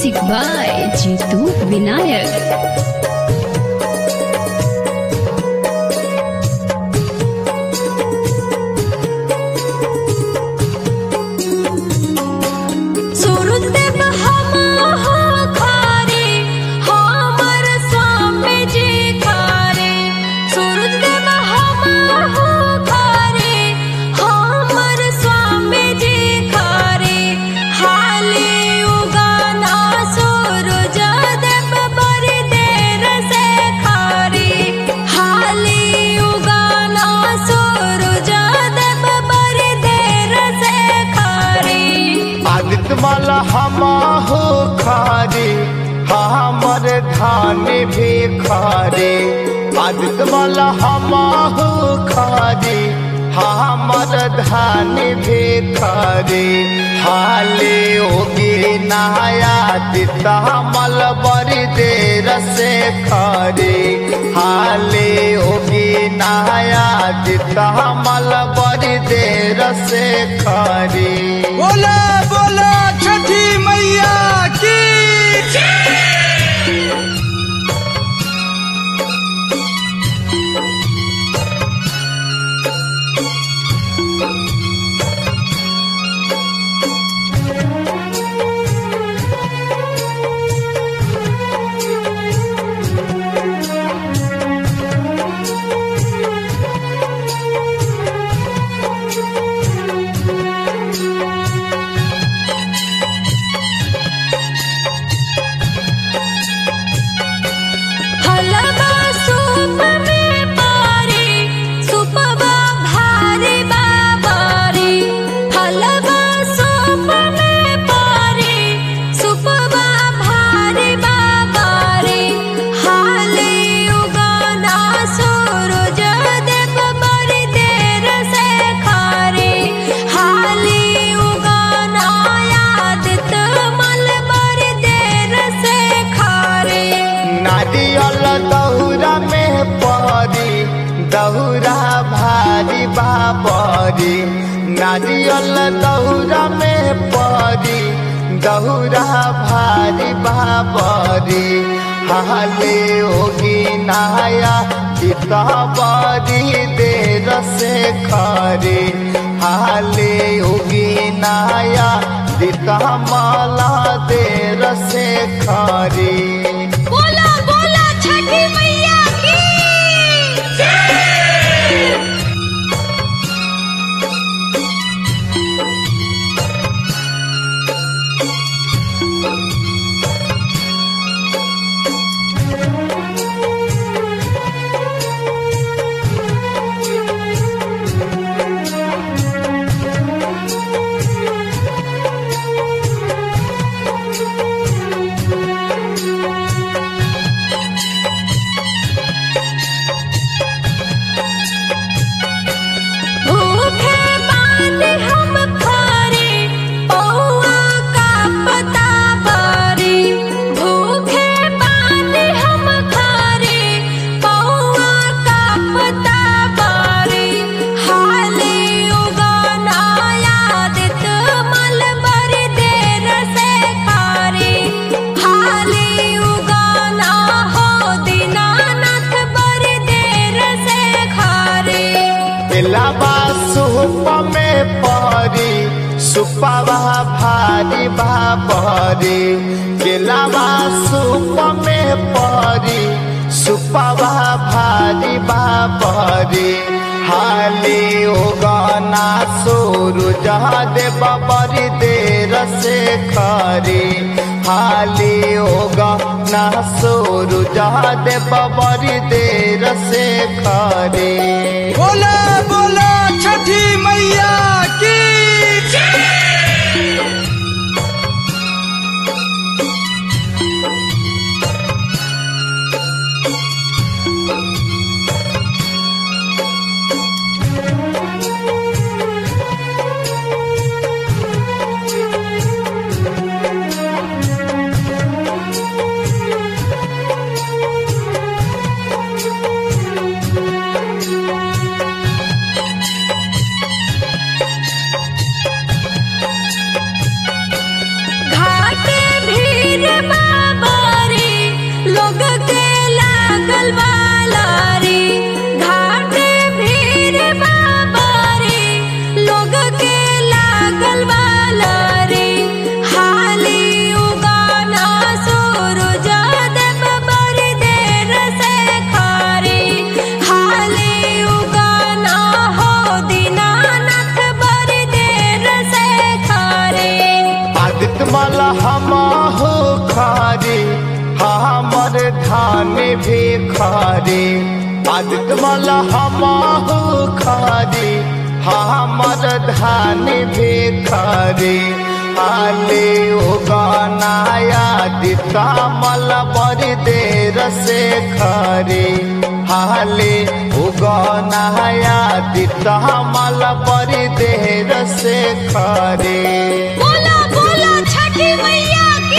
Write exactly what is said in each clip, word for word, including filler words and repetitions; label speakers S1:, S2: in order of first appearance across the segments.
S1: Music by Jitu Vinayak.
S2: मल हमहु खारे हमर धान भी खारे आदित मल हमहु खारे हमर धान भी खारे हाले होगी नहाया दिता मल बड़ी देर से खारे हाले होगी नहाया दिता मल बड़ी देर से खारे।
S3: बोला बोला छठी मैया की
S2: दौरा में परी दौरा भारी बाबरी नारियल दौरा में परी दौरा भारी बाबरी हाले होगी नहाया चिता बड़ी देर से खरे हाले होगी नहाया चिता माला देर से खरे। सुप में परी सुपवा भारी बाबरी केलावा सुप में परी सुपवा भारी बाबरी हाले होगाना सूरज देव बड़ी देर से खरे हाले होगाना सूरज देव बड़ी देर से खरे।
S3: बोला बोला छठी मैया की
S2: धान भी खरी आदित्य मल हमहु खरी हमर धान भी खरी हाले उगनाया दिता मल बड़ी देर से खरी हाले उगनाया दिता मल बड़ी देर से खरी।
S1: बोला बोला छठी मैया की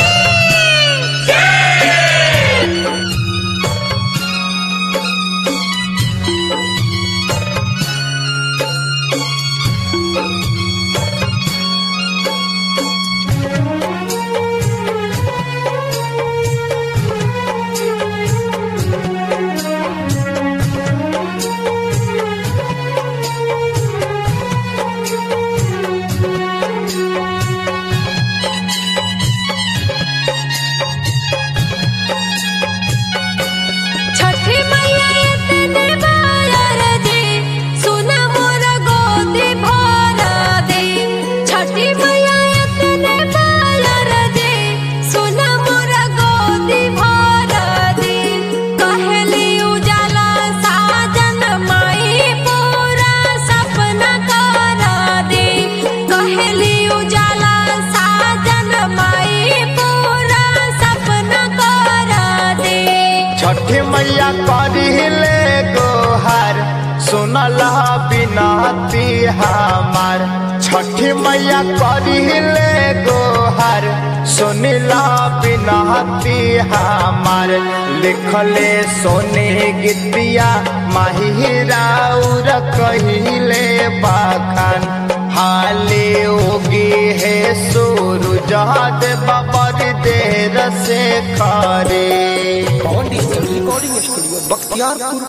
S2: छठी मैया करिले गोहार सुनला बिनती हमार छठी मैया करिले गोहार सुनला बिनती हमार लिखले सोने गीतिया माहिराउर कहिले बाखान हाले होगी है सूरज देव बड़ी देर से खरे।
S3: Recording studio Bakhtiyarpur.